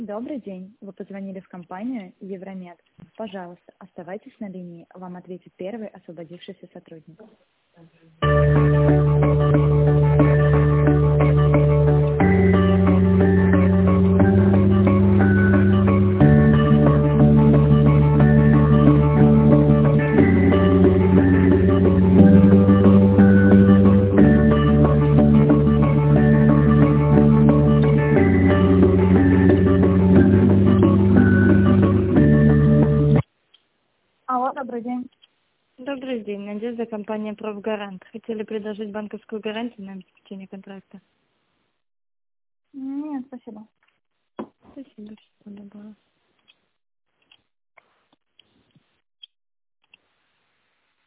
Добрый день. Вы позвонили в компанию Евромед. Пожалуйста, оставайтесь на линии. Вам ответит первый освободившийся сотрудник. Алло, добрый день. Добрый день. Надежда, компания «Профгарант». Хотели предложить банковскую гарантию на обеспечение контракта. Нет, спасибо. Спасибо, всего доброго.